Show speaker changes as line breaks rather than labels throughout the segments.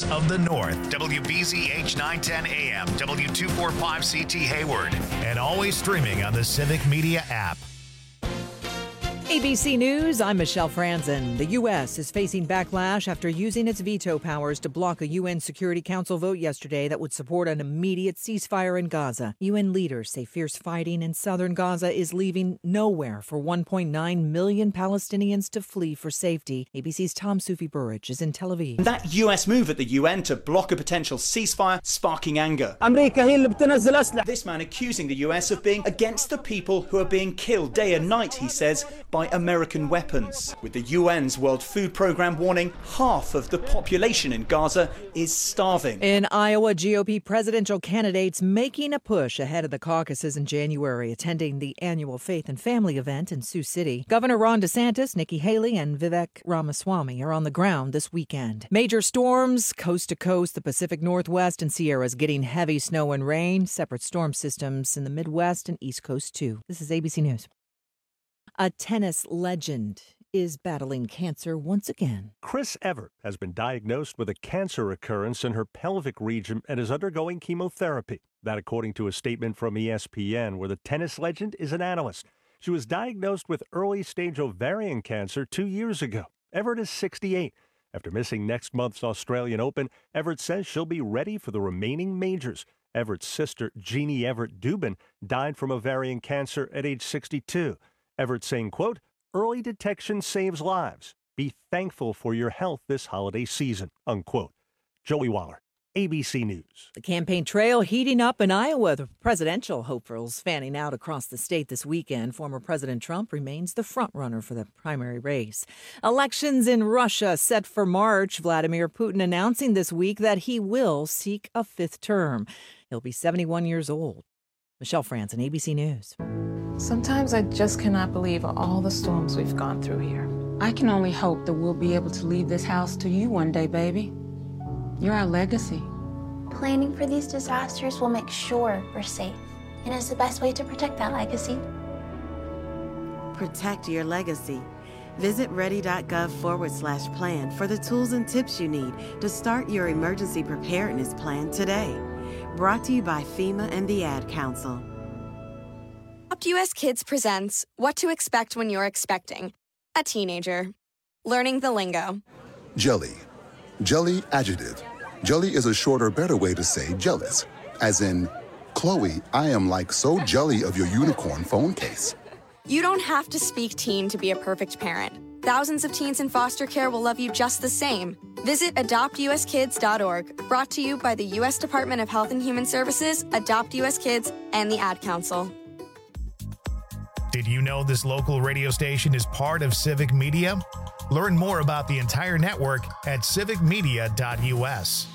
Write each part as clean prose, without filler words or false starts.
of the North. WBZH 910 AM, W245CT Hayward, and always streaming on the Civic Media app.
ABC News, I'm Michelle Franzen. The U.S. is facing backlash after using its veto powers to block a UN Security Council vote yesterday that would support an immediate ceasefire in Gaza. UN leaders say fierce fighting in southern Gaza is leaving nowhere for 1.9 million Palestinians to flee for safety. ABC's Tom Sufi Burridge is in Tel Aviv.
That U.S. move at the UN to block a potential ceasefire sparking anger. This man accusing the U.S. of being against the people who are being killed day and night, he says, by American weapons. With the UN's World Food Programme warning half of the population in Gaza is starving.
In Iowa, GOP presidential candidates making a push ahead of the caucuses in January, attending the annual Faith and Family event in Sioux City. Governor Ron DeSantis, Nikki Haley, and Vivek Ramaswamy are on the ground this weekend. Major storms coast to coast, the Pacific Northwest and Sierras getting heavy snow and rain. Separate storm systems in the Midwest and East Coast, too. This is ABC News. A tennis legend is battling cancer once again.
Chris Evert has been diagnosed with a cancer recurrence in her pelvic region and is undergoing chemotherapy. That according to a statement from ESPN, where the tennis legend is an analyst. She was diagnosed with early-stage ovarian cancer 2 years ago. Evert is 68. After missing next month's Australian Open, Evert says she'll be ready for the remaining majors. Everett's sister, Jeannie Evert Dubin, died from ovarian cancer at age 62. Evert saying, quote, "Early detection saves lives. Be thankful for your health this holiday season," unquote. Joey Waller, ABC News.
The campaign trail heating up in Iowa. The presidential hopefuls fanning out across the state this weekend. Former President Trump remains the frontrunner for the primary race. Elections in Russia set for March. Vladimir Putin announcing this week that he will seek a fifth term. He'll be 71 years old. Michelle Franzen, ABC News.
Sometimes I just cannot believe all the storms we've gone through here.
I can only hope that we'll be able to leave this house to you one day, baby. You're our legacy.
Planning for these disasters will make sure we're safe, and is the best way to protect that legacy.
Protect your legacy. Visit ready.gov/plan for the tools and tips you need to start your emergency preparedness plan today. Brought to you by FEMA and the Ad Council.
Adopt US Kids presents What to Expect When You're Expecting a Teenager. Learning the lingo.
Jelly. Jelly adjective. Jelly is a shorter, better way to say jealous. As in, Chloe, I am like so jelly of your unicorn phone case.
You don't have to speak teen to be a perfect parent. Thousands of teens in foster care will love you just the same. Visit adoptuskids.org. Brought to you by the U.S. Department of Health and Human Services, Adopt US Kids, and the Ad Council.
Did you know this local radio station is part of Civic Media? Learn more about the entire network at civicmedia.us.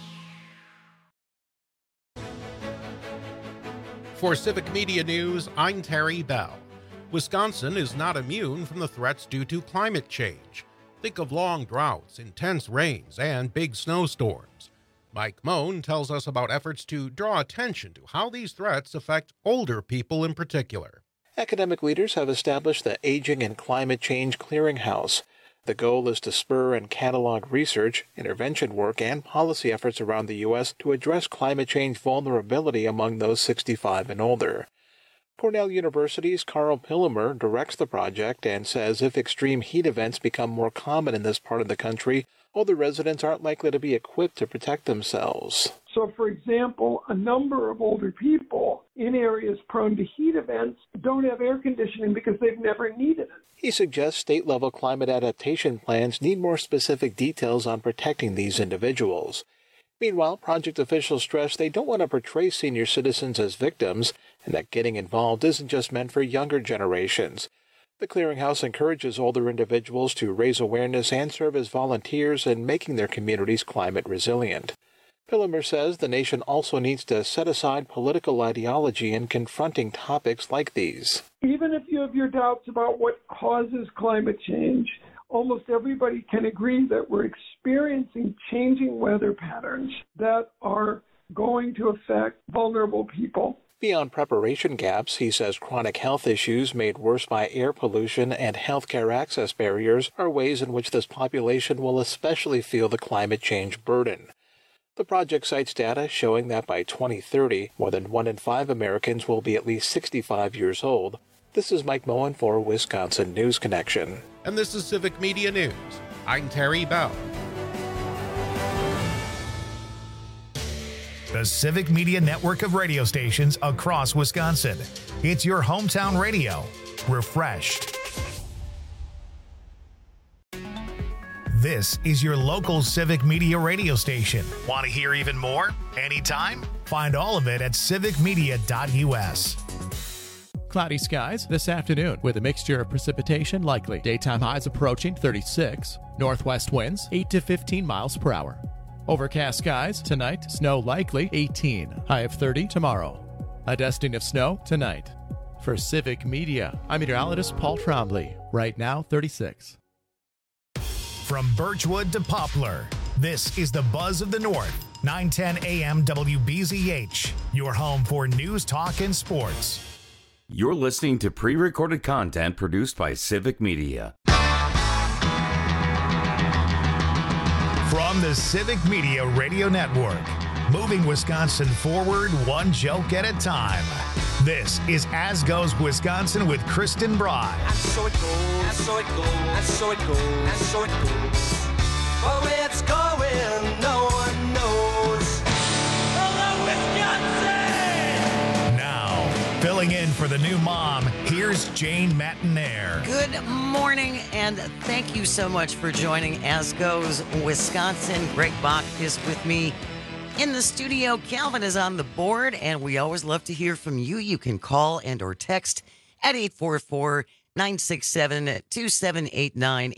For Civic Media News, I'm Terry Bell. Wisconsin is not immune from the threats due to climate change. Think of long droughts, intense rains, and big snowstorms. Mike Moan tells us about efforts to draw attention to how these threats affect older people in particular.
Academic leaders have established the Aging and Climate Change Clearinghouse. The goal is to spur and catalog research, intervention work, and policy efforts around the U.S. to address climate change vulnerability among those 65 and older. Cornell University's Carl Pillemer directs the project and says if extreme heat events become more common in this part of the country, older residents aren't likely to be equipped to protect themselves.
So, for example, a number of older people in areas prone to heat events don't have air conditioning because they've never needed it.
He suggests state-level climate adaptation plans need more specific details on protecting these individuals. Meanwhile, project officials stress they don't want to portray senior citizens as victims and that getting involved isn't just meant for younger generations. The Clearinghouse encourages older individuals to raise awareness and serve as volunteers in making their communities climate resilient. Pillemer says the nation also needs to set aside political ideology in confronting topics like these.
Even if you have your doubts about what causes climate change, almost everybody can agree that we're experiencing changing weather patterns that are going to affect vulnerable people.
Beyond preparation gaps, he says chronic health issues made worse by air pollution and healthcare access barriers are ways in which this population will especially feel the climate change burden. The project cites data showing that by 2030, more than 1 in 5 Americans will be at least 65 years old. This is Mike Moen for Wisconsin News Connection.
And this is Civic Media News. I'm Terry Bell.
The Civic Media network of radio stations across Wisconsin. It's your hometown radio. Refreshed. This is your local Civic Media radio station. Want to hear even more? Anytime? Find all of it at civicmedia.us.
Cloudy skies this afternoon with a mixture of precipitation likely. Daytime highs approaching 36. Northwest winds 8 to 15 miles per hour. Overcast skies tonight. Snow likely 18. High of 30 tomorrow. A dusting of snow tonight. For Civic Media, I'm meteorologist Paul Trombley. Right now 36.
From Birchwood to Poplar, this is the Buzz of the North, 910 AM WBZH, your home for news, talk, and sports.
You're listening to pre-recorded content produced by Civic Media.
From the Civic Media Radio Network, moving Wisconsin forward one joke at a time. This is As Goes Wisconsin with Kristen Bry.
And so it goes, and so it goes, and so it goes, and so it goes. But where it's going, no one knows. Hello, Wisconsin!
Now, filling in for the new mom, here's Jane Matinaire.
Good morning, and thank you so much for joining As Goes Wisconsin. Greg Bach is with me in the studio. Calvin is on the board, and we always love to hear from you. You can call and or text at 844-967-2789,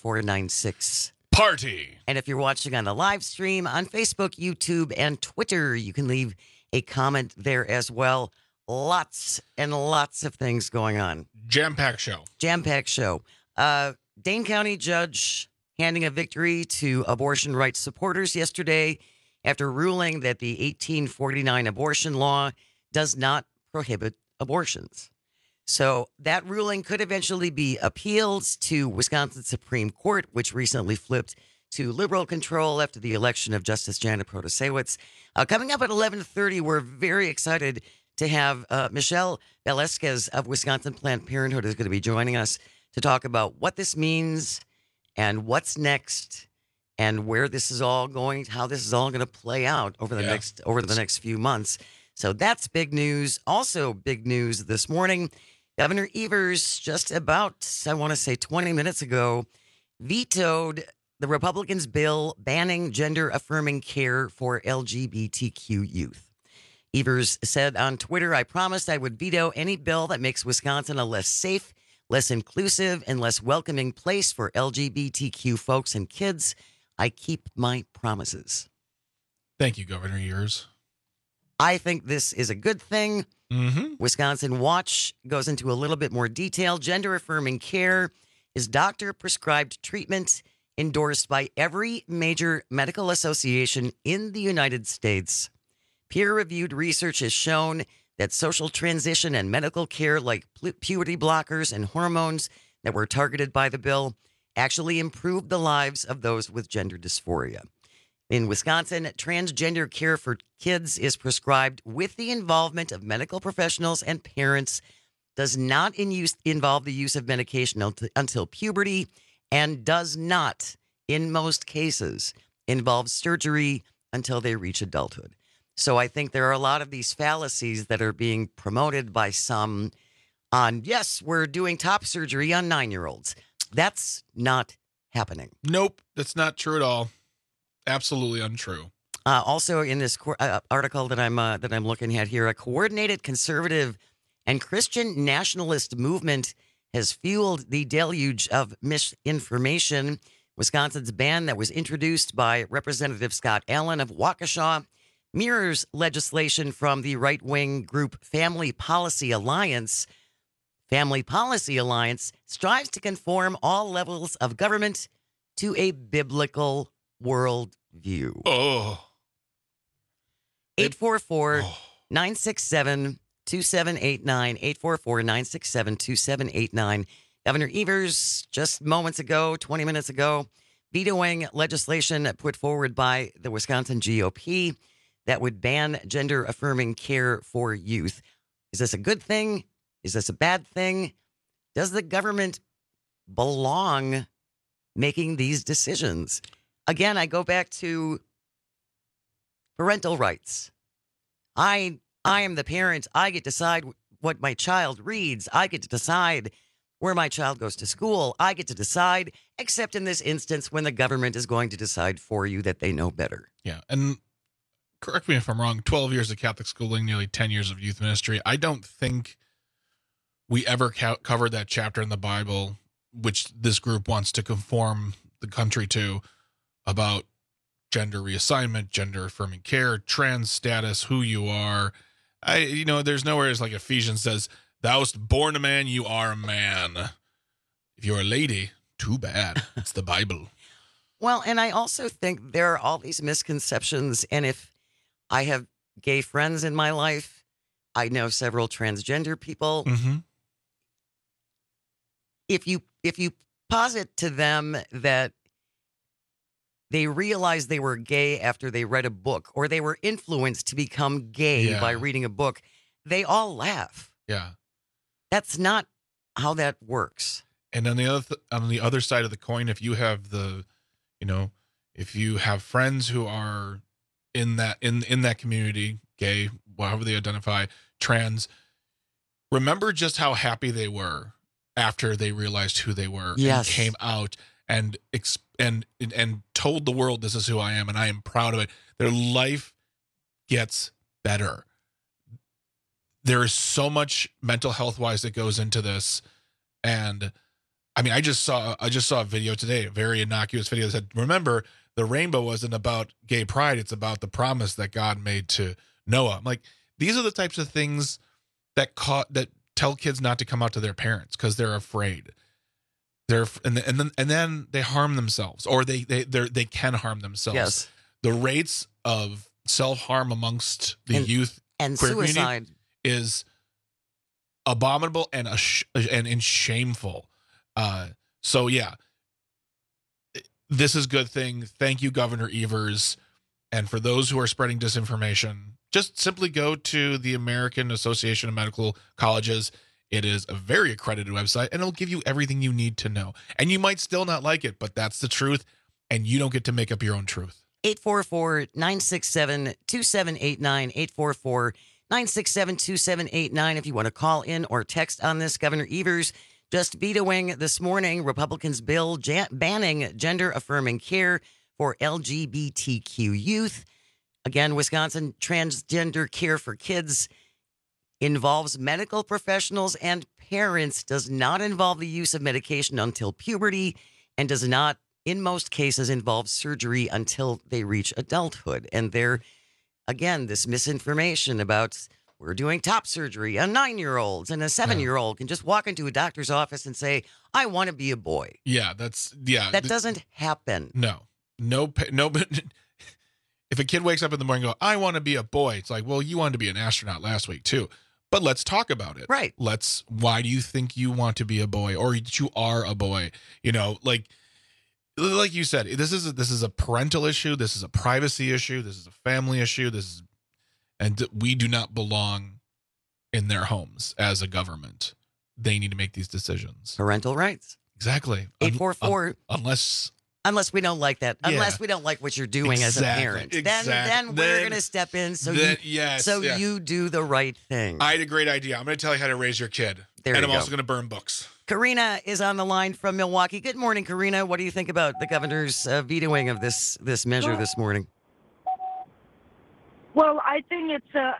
844-96.
Party.
And if you're watching on the live stream on Facebook, YouTube, and Twitter, you can leave a comment there as well. Lots and lots of things going on.
Jam-packed show.
Jam-packed show. Dane County judge handing a victory to abortion rights supporters yesterday after ruling that the 1849 abortion law does not prohibit abortions. So that ruling could eventually be appealed to Wisconsin Supreme Court, which recently flipped to liberal control after the election of Justice Janet Protasiewicz. Coming up at 11:30, we're very excited to have Michelle Velasquez of Wisconsin Planned Parenthood is going to be joining us to talk about what this means and what's next and where this is all going, how this is all going to play out over the next few months. So that's big news. Also big news this morning, Governor Evers just about, I want to say 20 minutes ago, vetoed the Republicans' bill banning gender-affirming care for LGBTQ youth. Evers said on Twitter, "I promised I would veto any bill that makes Wisconsin a less safe, less inclusive, and less welcoming place for LGBTQ folks and kids. I keep my promises."
Thank you, Governor Evers.
I think this is a good thing.
Mm-hmm.
Wisconsin Watch goes into a little bit more detail. Gender-affirming care is doctor-prescribed treatment endorsed by every major medical association in the United States. Peer-reviewed research has shown that social transition and medical care like puberty blockers and hormones that were targeted by the bill actually improved the lives of those with gender dysphoria. In Wisconsin, transgender care for kids is prescribed with the involvement of medical professionals and parents, does not involve the use of medication until puberty, and does not, in most cases, involve surgery until they reach adulthood. So I think there are a lot of these fallacies that are being promoted by some on, yes, we're doing top surgery on 9-year-olds. That's not happening.
Nope, that's not true at all. Absolutely untrue.
Also, in this article that I'm looking at here, a coordinated conservative and Christian nationalist movement has fueled the deluge of misinformation. Wisconsin's ban that was introduced by Representative Scott Allen of Waukesha mirrors legislation from the right-wing group Family Policy Alliance. Family Policy Alliance strives to conform all levels of government to a biblical worldview. 844-967-2789, 844-967-2789. Governor Evers, just moments ago, 20 minutes ago, vetoing legislation put forward by the Wisconsin GOP that would ban gender-affirming care for youth. Is this a good thing? Is this a bad thing? Does the government belong making these decisions? Again, I go back to parental rights. I am the parent. I get to decide what my child reads. I get to decide where my child goes to school. I get to decide, except in this instance when the government is going to decide for you that they know better.
Yeah, and correct me if I'm wrong, 12 years of Catholic schooling, nearly 10 years of youth ministry. I don't think we ever covered that chapter in the Bible, which this group wants to conform the country to, about gender reassignment, gender affirming care, trans status, who you are. There's nowhere it's like Ephesians says, thou wast born a man, you are a man. If you're a lady, too bad. It's the Bible.
Well, and I also think there are all these misconceptions. And if I have gay friends in my life, I know several transgender people.
Mm-hmm.
If you posit to them that they realized they were gay after they read a book, or they were influenced to become gay by reading a book, they all laugh.
Yeah.
That's not how that works.
And on the other side of the coin, if you have if you have friends who are in that community, gay, however they identify, trans, remember just how happy they were after they realized who they were and came out and told the world, this is who I am and I am proud of it. Their life gets better. There is so much mental health wise that goes into this. And I mean, I just saw a video today, a very innocuous video that said, remember, the rainbow wasn't about gay pride. It's about the promise that God made to Noah. I'm like, these are the types of things that tell kids not to come out to their parents because they're afraid. And then they harm themselves, or they can harm themselves.
Yes.
The rates of self-harm amongst the youth
and
queer
suicide
community is abominable and shameful. So yeah, this is a good thing. Thank you, Governor Evers. And for those who are spreading disinformation, just simply go to the American Association of Medical Colleges. It is a very accredited website, and it'll give you everything you need to know. And you might still not like it, but that's the truth, and you don't get to make up your own truth.
844-967-2789, 844-967-2789. If you want to call in or text on this, Governor Evers just vetoing this morning Republicans' bill banning gender-affirming care for LGBTQ youth. Again, Wisconsin transgender care for kids involves medical professionals and parents, does not involve the use of medication until puberty, and does not, in most cases, involve surgery until they reach adulthood. And there, again, this misinformation about we're doing top surgery on 9-year-olds, and a 7-year-old can just walk into a doctor's office and say, I want to be a boy.
Yeah,
that doesn't happen.
No. If a kid wakes up in the morning and go, I want to be a boy, it's like, well, you wanted to be an astronaut last week too. But let's talk about it.
Right.
Why do you think you want to be a boy, or that you are a boy? Like you said, this is a parental issue. This is a privacy issue. This is a family issue. And we do not belong in their homes as a government. They need to make these decisions.
Parental rights.
Exactly.
844. Unless we don't like that.
Yeah.
Unless we don't like what you're doing as a parent. Then we're going to step in you do the right thing.
I had a great idea. I'm going to tell you how to raise your kid. I'm also going to burn books.
Karina is on the line from Milwaukee. Good morning, Karina. What do you think about the governor's vetoing of this measure this morning?
Well, I think it's a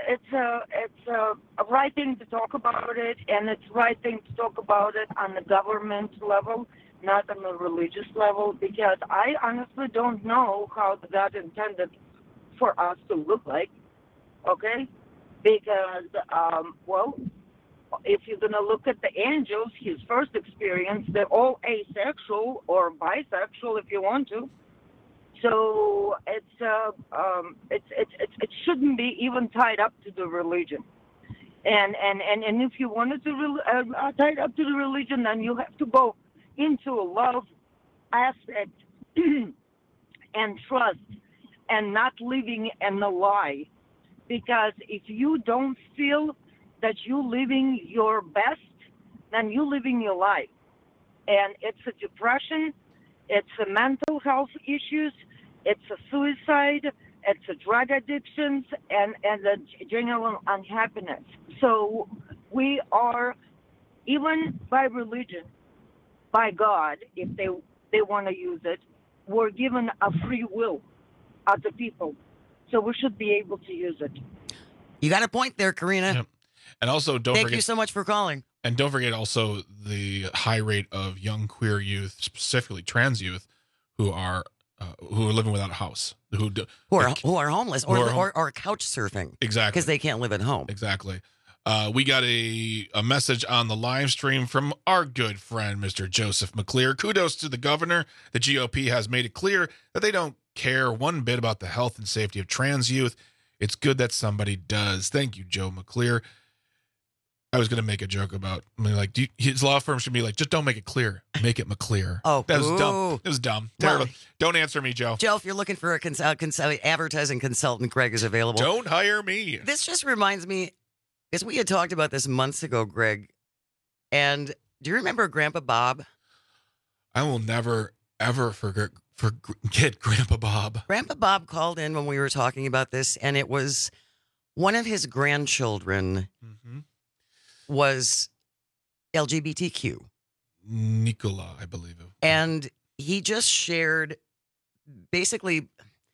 right thing to talk about it, and it's right thing to talk about it on the government level, not on the religious level, because I honestly don't know how God intended for us to look like, okay? Because, if you're going to look at the angels, his first experience, they're all asexual or bisexual if you want to. So it shouldn't be even tied up to the religion. And if you wanted to tie it up to the religion, then you have to go into a love aspect and trust and not living in a lie. Because if you don't feel that you're living your best, then you're living your life. And it's a depression, it's a mental health issues, it's a suicide, it's a drug addictions, and a general unhappiness. So we are, even by religion, by God, if they want to use it, we're given a free will as a people. So we should be able to use it.
You got a point there, Karina.
Yep. And also,
Thank you so much for calling.
And don't forget also the high rate of young queer youth, specifically trans youth, who are living without a house, who
are homeless or couch surfing.
Exactly.
Because they can't live at home.
Exactly. We got a message on the live stream from our good friend, Mr. Joseph McClear. Kudos to the governor. The GOP has made it clear that they don't care one bit about the health and safety of trans youth. It's good that somebody does. Thank you, Joe McClear. I was going to make a joke about, his law firm should be like, just don't make it clear. Make it McClear.
Oh,
that was dumb. It was dumb. Terrible. Well, don't answer me, Joe.
Joe, if you're looking for a advertising consultant, Greg is available.
Don't hire me.
This just reminds me, because we had talked about this months ago, Greg. And do you remember Grandpa Bob?
I will never, ever forget Grandpa Bob.
Grandpa Bob called in when we were talking about this, and it was one of his grandchildren was LGBTQ.
Nicola, I believe.
And he just shared basically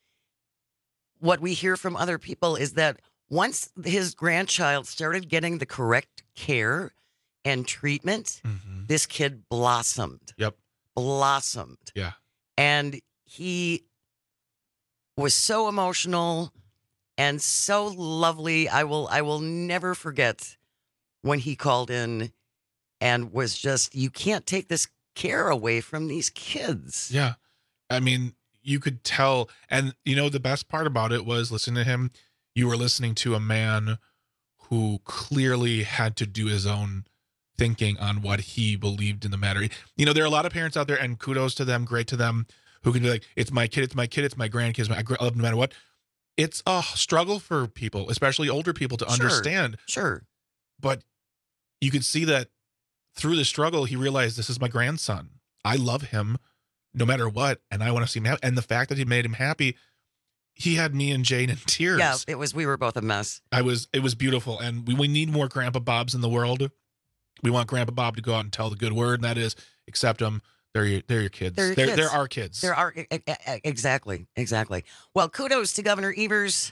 what we hear from other people is that once his grandchild started getting the correct care and treatment, this kid blossomed.
Yep.
Blossomed.
Yeah.
And he was so emotional and so lovely. I will never forget when he called in and was just, you can't take this care away from these kids.
Yeah. I mean, you could tell. And, the best part about it was listening to him. You were listening to a man who clearly had to do his own thinking on what he believed in the matter. There are a lot of parents out there, and kudos to them, great to them, who can be like, it's my kid, it's my grandkids, I love them no matter what. It's a struggle for people, especially older people, to understand.
Sure.
But you could see that through the struggle, he realized, this is my grandson. I love him no matter what, and I want to see him happy. And the fact that he made him happy, he had me and Jane in tears.
Yeah, we were both a mess.
It was beautiful. And we need more Grandpa Bobs in the world. We want Grandpa Bob to go out and tell the good word, and that is, accept them. They're your kids. They're our kids.
They're our exactly. Well, kudos to Governor Evers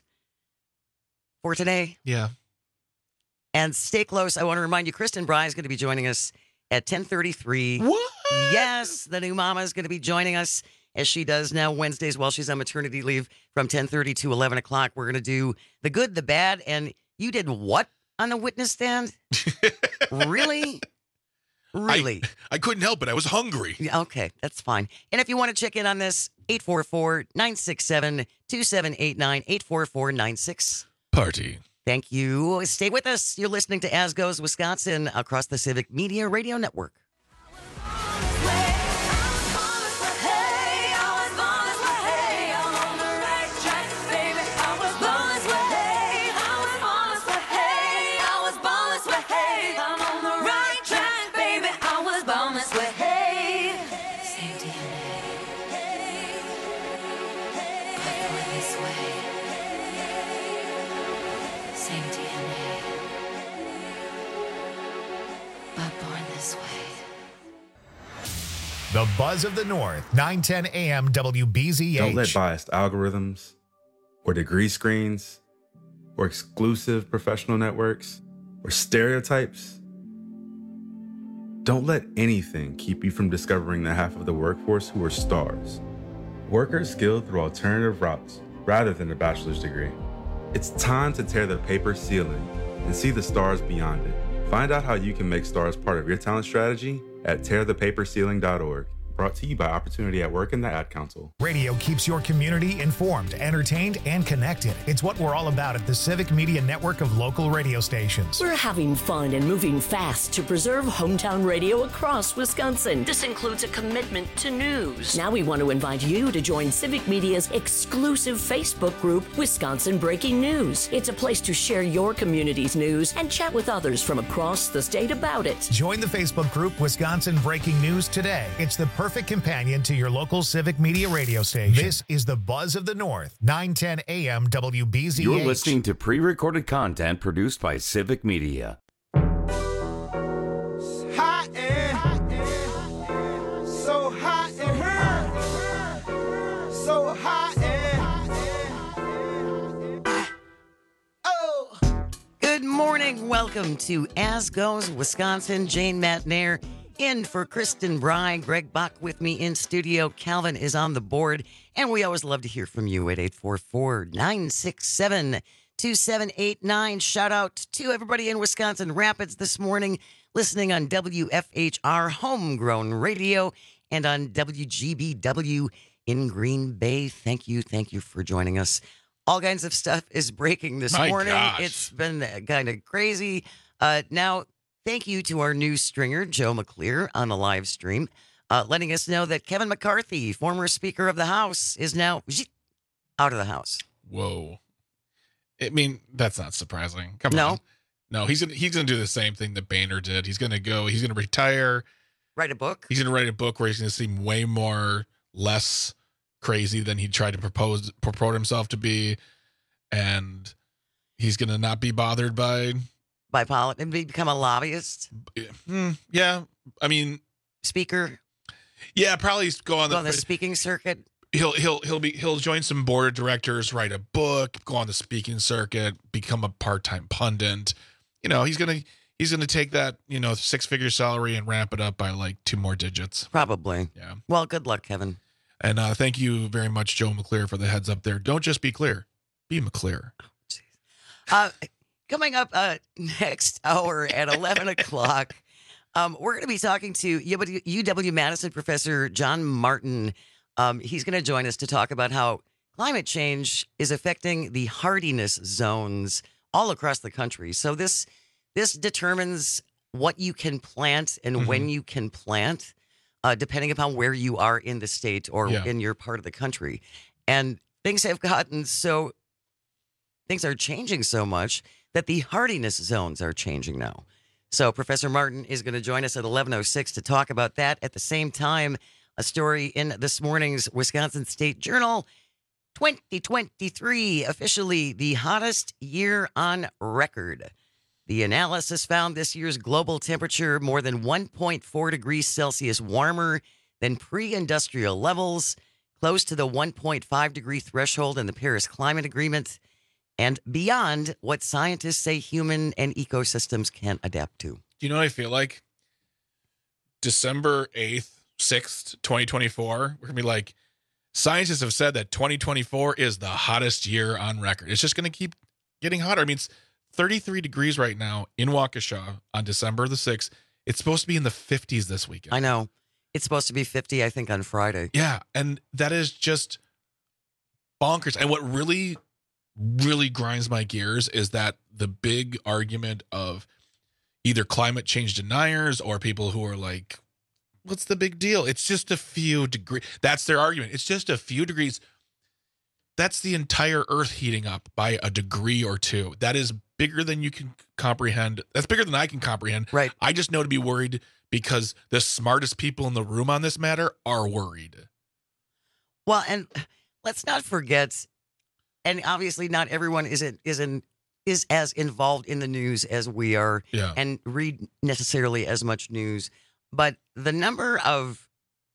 for today.
Yeah.
And stay close. I want to remind you, Kristen Bry is going to be joining us at 10:33.
What?
Yes, the new mama is going to be joining us as she does now Wednesdays while she's on maternity leave from 10:30 to 11 o'clock. We're going to do the good, the bad, and you did what on the witness stand? Really? Really?
I couldn't help it. I was hungry.
Yeah, okay, that's fine. And if you want to check in on this, 844-967-2789, 844-96.
Party.
Thank you. Stay with us. You're listening to As Goes Wisconsin across the Civic Media Radio Network.
The Buzz of the North, 910 AM WBZH.
Don't let biased algorithms or degree screens or exclusive professional networks or stereotypes, don't let anything keep you from discovering the half of the workforce who are stars. Workers skilled through alternative routes rather than a bachelor's degree. It's time to tear the paper ceiling and see the stars beyond it. Find out how you can make stars part of your talent strategy at tearthepaperceiling.org. Brought to you by Opportunity at Work and the Ad Council.
Radio keeps your community informed, entertained, and connected. It's what we're all about at the Civic Media Network of local radio stations.
We're having fun and moving fast to preserve hometown radio across Wisconsin. This includes a commitment to news. Now we want to invite you to join Civic Media's exclusive Facebook group, Wisconsin Breaking News. It's a place to share your community's news and chat with others from across the state about it.
Join the Facebook group Wisconsin Breaking News today. It's the perfect companion to your local Civic Media radio station. This is the Buzz of the North, 910 AM WBZH.
You're listening to pre-recorded content produced by Civic Media.
Hot and so hot and so hot and
oh. Good morning. Welcome to As Goes Wisconsin. Jane Matnair in for Kristen Bry. Greg Bach with me in studio. Calvin is on the board. And we always love to hear from you at 844-967-2789. Shout out to everybody in Wisconsin Rapids this morning, listening on WFHR Homegrown Radio and on WGBW in Green Bay. Thank you for joining us. All kinds of stuff is breaking this morning.
Gosh.
It's been kind of crazy. Now, thank you to our news stringer, Joe McClear, on the live stream, letting us know that Kevin McCarthy, former Speaker of the House, is now out of the House.
Whoa. I mean, that's not surprising. Come
No?
on. No, he's gonna do the same thing that Boehner did. He's gonna retire.
Write a book?
He's gonna write a book where he's gonna seem way less crazy than he tried to purport himself to be. And he's gonna not be bothered by
politics and become a lobbyist?
Yeah. I mean,
speaker.
Yeah, probably go on
the speaking circuit.
He'll join some board of directors, write a book, go on the speaking circuit, become a part-time pundit. You know, he's gonna take that, six-figure salary and ramp it up by like 2 more digits.
Probably.
Yeah.
Well, good luck, Kevin.
And thank you very much, Joe McClear, for the heads up there. Don't just be clear, be McClear.
Coming up next hour at 11 o'clock, we're going to be talking to UW-Madison professor John Martin. He's going to join us to talk about how climate change is affecting the hardiness zones all across the country. So this determines what you can plant and when you can plant, depending upon where you are in the state or in your part of the country. And things are changing so much that the hardiness zones are changing now. So Professor Martin is going to join us at 11:06 to talk about that. At the same time, a story in this morning's Wisconsin State Journal, 2023, officially the hottest year on record. The analysis found this year's global temperature more than 1.4 degrees Celsius warmer than pre-industrial levels, close to the 1.5 degree threshold in the Paris Climate Agreement, and beyond what scientists say human and ecosystems can adapt to.
Do you know what I feel like? December 8th, 6th, 2024, we're going to be like, scientists have said that 2024 is the hottest year on record. It's just going to keep getting hotter. I mean, it's 33 degrees right now in Waukesha on December the 6th. It's supposed to be in the 50s this weekend.
I know. It's supposed to be 50, I think, on Friday.
Yeah, and that is just bonkers. And what really grinds my gears is that the big argument of either climate change deniers or people who are like, what's the big deal? It's just a few degrees. That's their argument. It's just a few degrees. That's the entire earth heating up by a degree or two. That is bigger than you can comprehend. That's bigger than I can comprehend.
Right.
I just know to be worried because the smartest people in the room on this matter are worried.
Well, and let's not forget, and obviously not everyone is as involved in the news as we are and read necessarily as much news, but the number of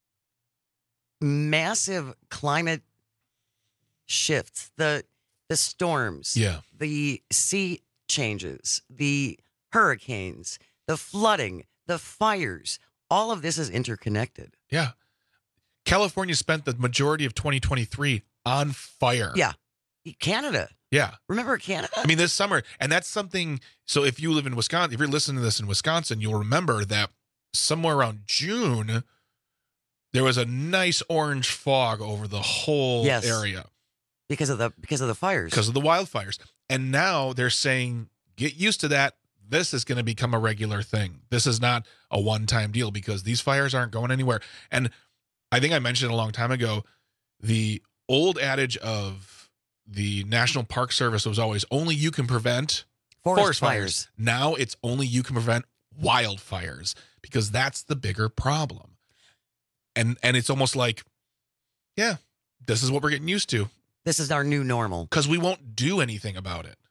massive climate shifts, the storms, the sea changes, the hurricanes, the flooding, the fires, all of this is interconnected.
Yeah. California spent the majority of 2023 on fire.
Yeah. Canada.
Yeah.
Remember Canada?
I mean, this summer, and that's something, so if you live in Wisconsin, if you're listening to this in Wisconsin, you'll remember that somewhere around June, there was a nice orange fog over the whole area
because of the fires,
because of the wildfires. And now they're saying, get used to that. This is going to become a regular thing. This is not a one-time deal because these fires aren't going anywhere. And I think I mentioned a long time ago, the old adage of the National Park Service was always only you can prevent forest fires. Now it's only you can prevent wildfires because that's the bigger problem. And it's almost like, yeah, this is what we're getting used to.
This is our new normal.
Because we won't do anything about it.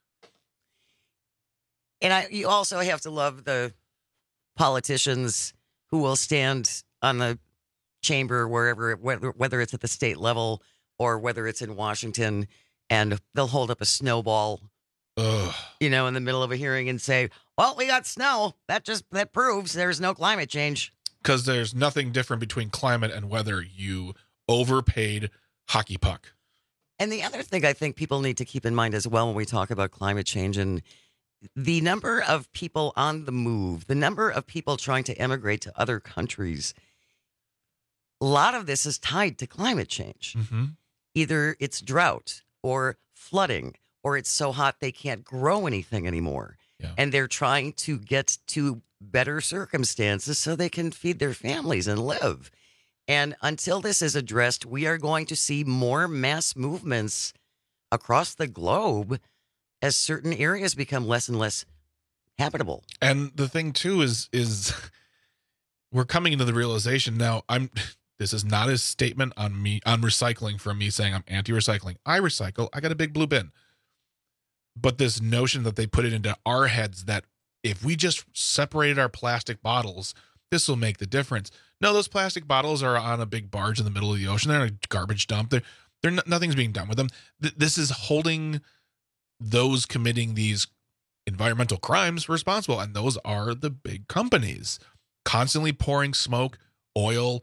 And you also have to love the politicians who will stand on the chamber wherever, whether it's at the state level or whether it's in Washington, and they'll hold up a snowball, in the middle of a hearing and say, well, we got snow. That proves there's no climate change.
Because there's nothing different between climate and weather. You overpaid hockey puck.
And the other thing I think people need to keep in mind as well when we talk about climate change and the number of people on the move, the number of people trying to emigrate to other countries, a lot of this is tied to climate change.
Mm-hmm.
Either it's drought or flooding, or it's so hot they can't grow anything anymore.
Yeah.
And they're trying to get to better circumstances so they can feed their families and live. And until this is addressed, we are going to see more mass movements across the globe as certain areas become less and less habitable.
And the thing too is we're coming into the realization now. This is not a statement on recycling from me saying I'm anti-recycling. I recycle. I got a big blue bin. But this notion that they put it into our heads that if we just separated our plastic bottles, this will make the difference. No, those plastic bottles are on a big barge in the middle of the ocean. They're in a garbage dump. Nothing's being done with them. This is holding those committing these environmental crimes responsible, and those are the big companies constantly pouring smoke, oil,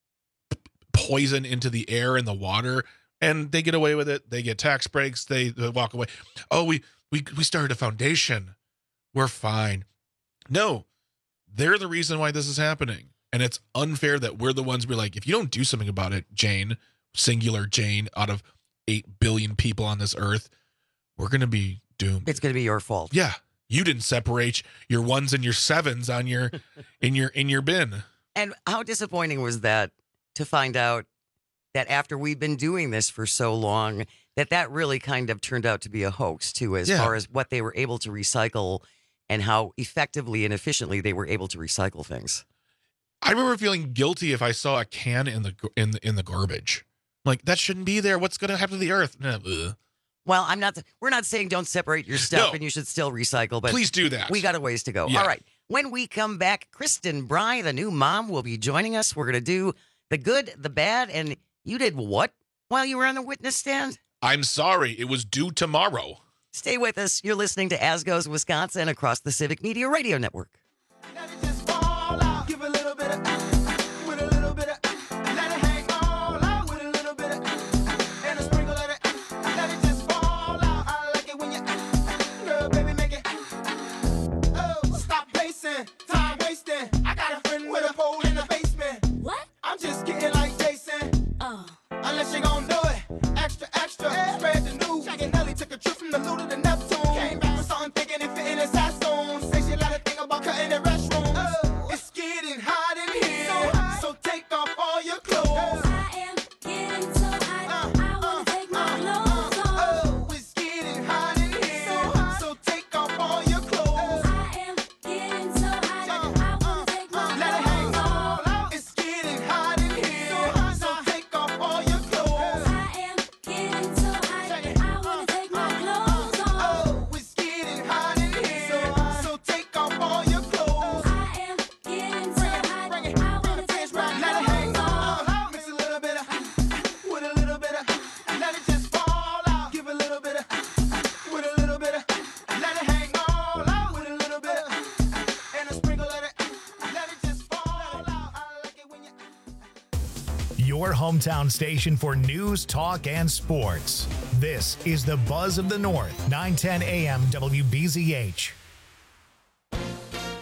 poison into the air and the water, and they get away with it. They get tax breaks. They walk away. Oh, we started a foundation. We're fine. No, they're the reason why this is happening. And it's unfair that we're the ones be like, if you don't do something about it, Jane, singular Jane, out of 8 billion people on this earth, we're going to be doomed.
It's going to be your fault.
Yeah. You didn't separate your ones and your sevens on your in your bin.
And how disappointing was that to find out that after we've been doing this for so long, that really kind of turned out to be a hoax too, as far as what they were able to recycle and how effectively and efficiently they were able to recycle things.
I remember feeling guilty if I saw a can in the garbage. Like, that shouldn't be there. What's going to happen to the earth?
Well, we're not saying don't separate your stuff and you should still recycle, but
please do that.
We got a ways to go. Yeah. All right. When we come back, Kristen Bry, the new mom, will be joining us. We're going to do the good, the bad, and you did what while you were on the witness stand?
I'm sorry. It was due tomorrow.
Stay with us. You're listening to As Goes Wisconsin across the Civic Media Radio Network.
Time wasting. I got a friend with a pole in the basement. What? I'm just getting like Jason. Unless you gon' do it. Extra, extra. Spread the news. Shaq and Nelly took a trip from the Luda to Neptune. Came back with something thinking it fit in his costume. Say she let her think about cutting the restrooms. It's getting hot in here. So take off all your clothes. I am getting so hot. I wanna take my clothes off. It's getting hot in here. So take off all your clothes. I am getting so hot. I wanna take my clothes off. It's getting hot in here. So take off all your clothes. I am getting so hot. I wanna take my clothes off. It's getting hot in here. So take off all your clothes. I am getting so hot. I wanna take my clothes off. Mix a little bit of with a little bit of. Let it just fall out. Give a little bit of with a little bit of. Let it hang all out with a little bit of. And a sprinkle of it. Let it just fall out. I like it when you.
Your hometown station for news, talk, and sports. This is the Buzz of the North, 910 AM WBZH.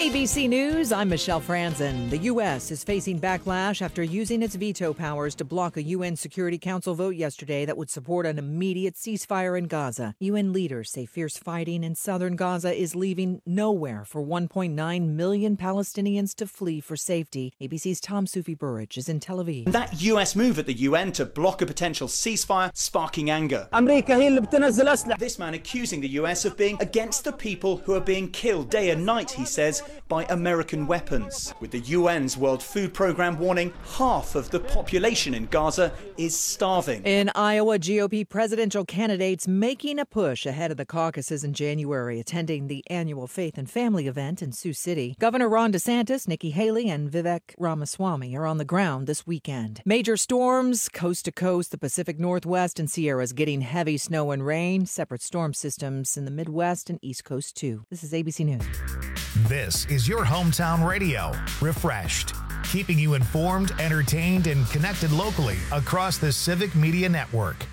ABC News, I'm Michelle Franzen. The U.S. is facing backlash after using its veto powers to block a UN Security Council vote yesterday that would support an immediate ceasefire in Gaza. UN leaders say fierce fighting in southern Gaza is leaving nowhere for 1.9 million Palestinians to flee for safety. ABC's Tom Sufi-Burridge is in Tel Aviv.
That U.S. move at the UN to block a potential ceasefire sparking anger. This man accusing the U.S. of being against the people who are being killed day and night, he says, by American weapons. With the UN's World Food Programme warning half of the population in Gaza is starving.
In Iowa, GOP presidential candidates making a push ahead of the caucuses in January, attending the annual Faith and Family event in Sioux City. Governor Ron DeSantis, Nikki Haley, and Vivek Ramaswamy are on the ground this weekend. Major storms coast to coast, the Pacific Northwest and Sierras getting heavy snow and rain. Separate storm systems in the Midwest and East Coast, too. This is ABC News.
This is your hometown radio, refreshed, keeping you informed, entertained, and connected locally across the Civic Media Network.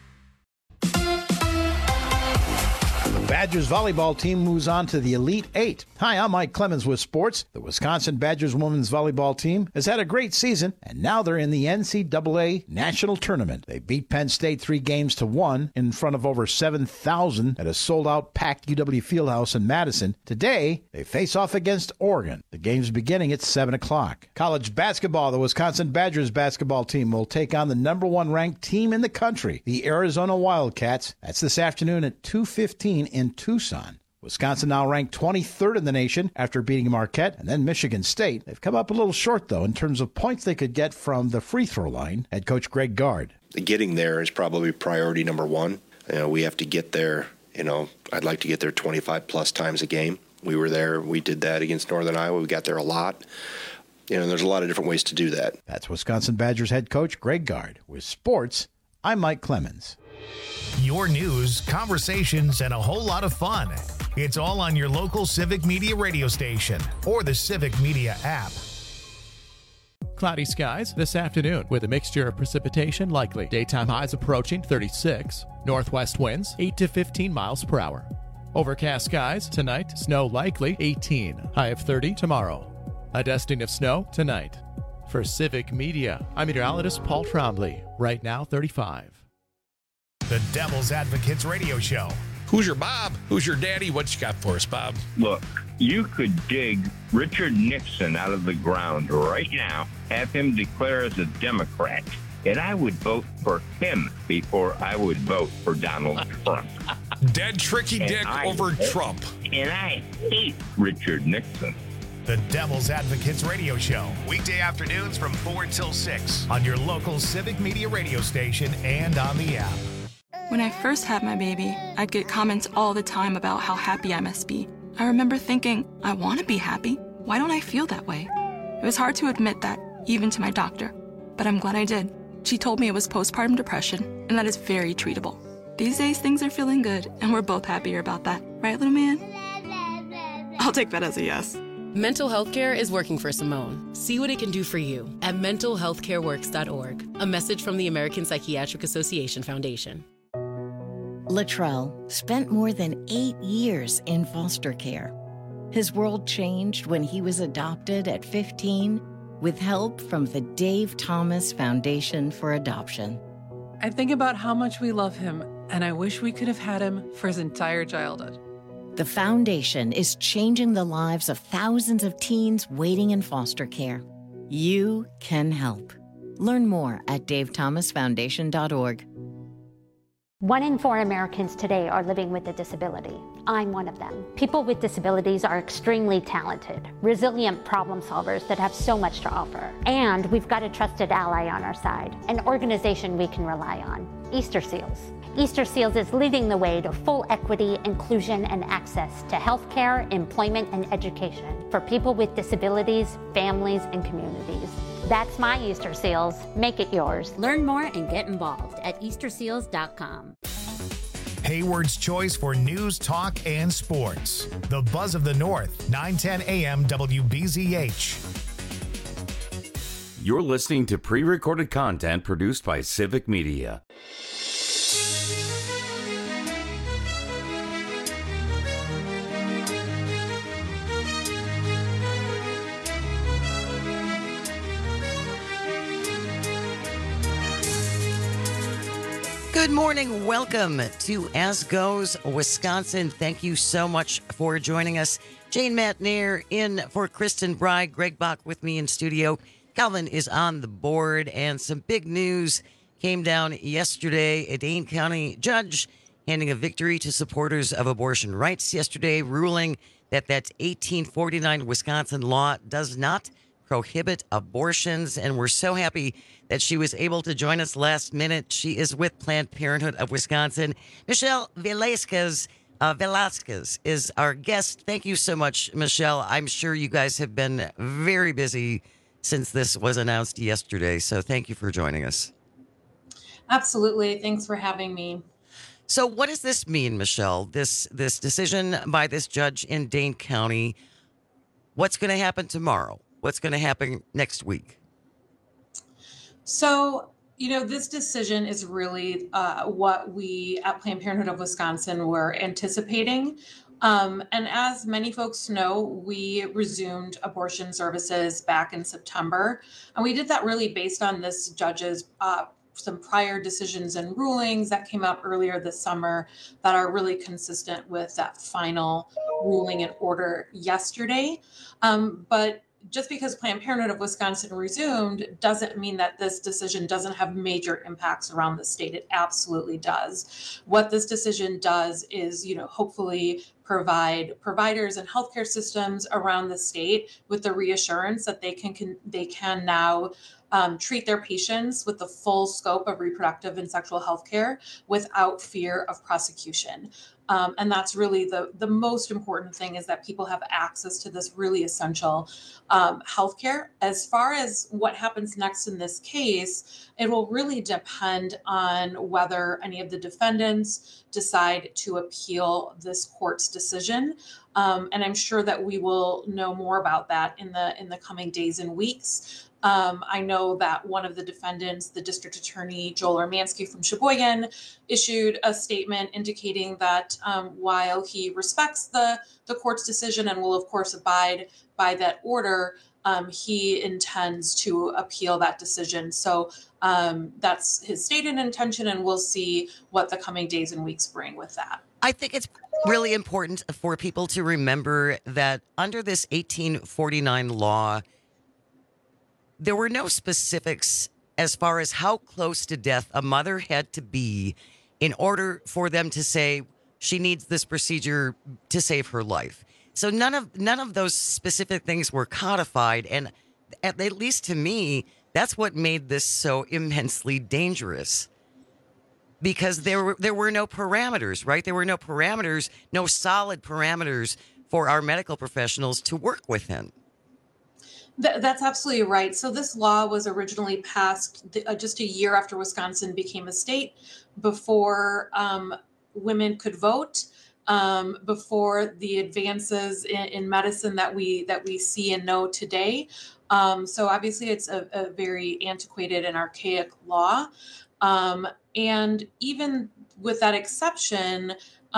The Badgers volleyball team moves on to the Elite Eight. Hi, I'm Mike Clemens with sports. The Wisconsin Badgers women's volleyball team has had a great season, and now they're in the NCAA National Tournament. They beat Penn State 3-1 in front of over 7,000 at a sold-out packed UW Fieldhouse in Madison. Today, they face off against Oregon. The game's beginning at 7 o'clock. College basketball, the Wisconsin Badgers basketball team will take on the number one ranked team in the country, the Arizona Wildcats. That's this afternoon at 2:15 in Tucson. Wisconsin now ranked 23rd in the nation after beating Marquette and then Michigan State. They've come up a little short, though, in terms of points they could get from the free throw line. Head coach Greg Gard.
Getting there is probably priority number one. We have to get there. I'd like to get there 25-plus times a game. We were there. We did that against Northern Iowa. We got there a lot. There's a lot of different ways to do that.
That's Wisconsin Badgers head coach Greg Gard. With sports, I'm Mike Clemens.
Your news, conversations, and a whole lot of fun. It's all on your local Civic Media radio station or the Civic Media app.
Cloudy skies this afternoon with a mixture of precipitation likely. Daytime highs approaching 36. Northwest winds 8 to 15 miles per hour. Overcast skies tonight. Snow likely 18. High of 30 tomorrow. A dusting of snow tonight. For Civic Media, I'm meteorologist Paul Trombley. Right now 35.
The Devil's Advocates Radio Show.
Who's your Bob? Who's your daddy? What you got for us, Bob?
Look, you could dig Richard Nixon out of the ground right now, have him declare as a Democrat, and I would vote for him before I would vote for Donald Trump.
Dead tricky dick over Trump.
And I hate Richard Nixon.
The Devil's Advocates Radio Show. Weekday afternoons from 4 till 6 on your local Civic Media radio station and on the app.
When I first had my baby, I'd get comments all the time about how happy I must be. I remember thinking, I want to be happy. Why don't I feel that way? It was hard to admit that, even to my doctor. But I'm glad I did. She told me it was postpartum depression, and that is very treatable. These days, things are feeling good, and we're both happier about that. Right, little man? I'll take that as a yes.
Mental health care is working for Simone. See what it can do for you at mentalhealthcareworks.org. A message from the American Psychiatric Association Foundation.
Latrell spent more than 8 years in foster care. His world changed when he was adopted at 15 with help from the Dave Thomas Foundation for Adoption.
I think about how much we love him, and I wish we could have had him for his entire childhood.
The foundation is changing the lives of thousands of teens waiting in foster care. You can help. Learn more at davethomasfoundation.org.
1 in 4 Americans today are living with a disability. I'm one of them. People with disabilities are extremely talented, resilient problem solvers that have so much to offer. And we've got a trusted ally on our side, an organization we can rely on, Easter Seals. Easter Seals is leading the way to full equity, inclusion, and access to healthcare, employment, and education for people with disabilities, families, and communities. That's my Easter Seals. Make it yours.
Learn more and get involved at easterseals.com.
Hayward's choice for news, talk, and sports. The Buzz of the North, 910 AM WBZH.
You're listening to pre-recorded content produced by Civic Media.
Good morning. Welcome to As Goes Wisconsin. Thank you so much for joining us. Jane Matnier in for Kristen Bride. Greg Bach with me in studio. Calvin is on the board, and some big news came down yesterday. A Dane County judge handing a victory to supporters of abortion rights yesterday, ruling that 1849 Wisconsin law does not prohibit abortions. And we're so happy that she was able to join us last minute. She is with Planned Parenthood of Wisconsin. Michelle Velasquez is our guest. Thank you so much, Michelle. I'm sure you guys have been very busy since this was announced yesterday. So thank you for joining us.
Absolutely. Thanks for having me.
So what does this mean, Michelle? This decision by this judge in Dane County, what's going to happen tomorrow? What's going to happen next week?
So, this decision is really what we at Planned Parenthood of Wisconsin were anticipating. And as many folks know, we resumed abortion services back in September. And we did that really based on this judge's some prior decisions and rulings that came out earlier this summer that are really consistent with that final ruling and order yesterday. But just because Planned Parenthood of Wisconsin resumed doesn't mean that this decision doesn't have major impacts around the state. It absolutely does. What this decision does is, hopefully provide providers and healthcare systems around the state with the reassurance that they can now treat their patients with the full scope of reproductive and sexual health care without fear of prosecution. And that's really the most important thing, is that people have access to this really essential healthcare. As far as what happens next in this case, it will really depend on whether any of the defendants decide to appeal this court's decision. And I'm sure that we will know more about that in the coming days and weeks. I know that one of the defendants, the district attorney, Joel Ermansky from Sheboygan, issued a statement indicating that while he respects the court's decision and will, of course, abide by that order, he intends to appeal that decision. So that's his stated intention, and we'll see what the coming days and weeks bring with that.
I think it's really important for people to remember that under this 1849 law, there were no specifics as far as how close to death a mother had to be in order for them to say she needs this procedure to save her life. So none of those specific things were codified, and at least to me, that's what made this so immensely dangerous. Because there were no parameters, right? There were no parameters, no solid parameters for our medical professionals to work within.
That's absolutely right. So this law was originally passed just a year after Wisconsin became a state, before women could vote, before the advances in medicine that we see and know today. So obviously it's a very antiquated and archaic law. And even with that exception,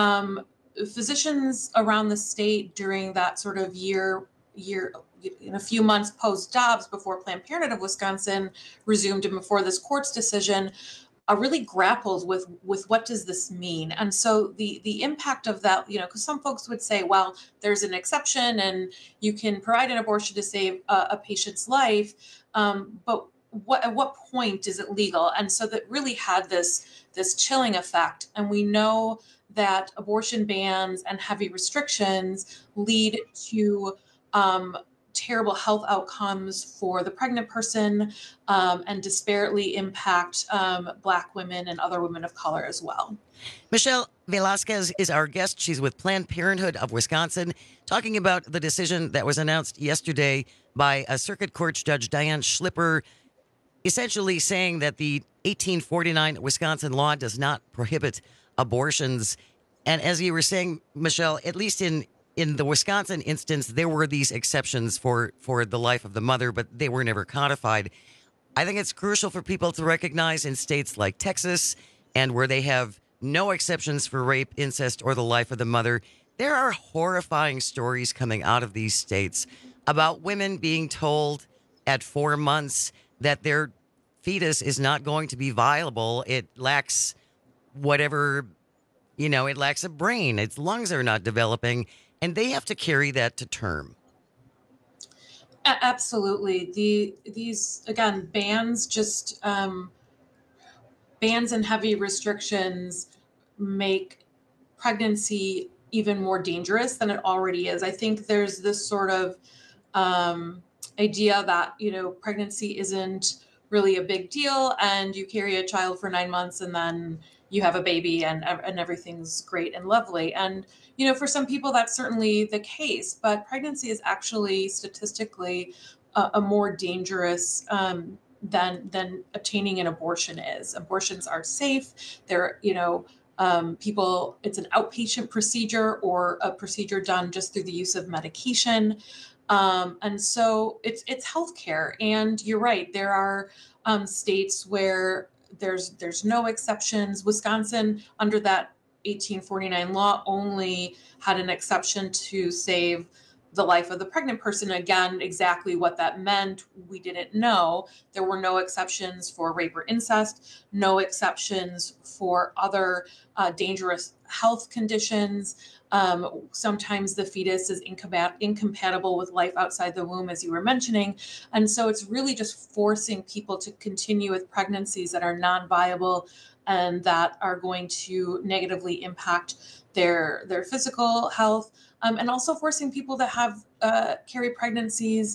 physicians around the state during that sort of year, in a few months post Dobbs, before Planned Parenthood of Wisconsin resumed and before this court's decision, really grappled with what does this mean? And so the impact of that, because some folks would say, well, there's an exception and you can provide an abortion to save a patient's life, but at what point is it legal? And so that really had this chilling effect. And we know that abortion bans and heavy restrictions lead to terrible health outcomes for the pregnant person, and disparately impact Black women and other women of color as well.
Michelle Velasquez is our guest. She's with Planned Parenthood of Wisconsin, talking about the decision that was announced yesterday by a Circuit Court Judge Diane Schlipper, essentially saying that the 1849 Wisconsin law does not prohibit abortions. And as you were saying, Michelle, at least in the Wisconsin instance, there were these exceptions for the life of the mother, but they were never codified. I think it's crucial for people to recognize in states like Texas, and where they have no exceptions for rape, incest, or the life of the mother, there are horrifying stories coming out of these states about women being told at 4 months that their fetus is not going to be viable. It lacks whatever, it lacks a brain. Its lungs are not developing, and they have to carry that to term.
Absolutely. These again, bans and heavy restrictions make pregnancy even more dangerous than it already is. I think there's this sort of idea that, pregnancy isn't really a big deal and you carry a child for 9 months and then you have a baby and everything's great and lovely. And, for some people that's certainly the case, but pregnancy is actually statistically a more dangerous than obtaining an abortion is. Abortions are safe. They're, people, it's an outpatient procedure or a procedure done just through the use of medication. And so it's healthcare. And you're right, there are states where there's no exceptions. Wisconsin, under that 1849 law, only had an exception to save the life of the pregnant person. Again, exactly what that meant, we didn't know. There were no exceptions for rape or incest, no exceptions for other dangerous health conditions. Sometimes the fetus is incompatible with life outside the womb, as you were mentioning. And so it's really just forcing people to continue with pregnancies that are non-viable and that are going to negatively impact their physical health. And also forcing people to have carry pregnancies,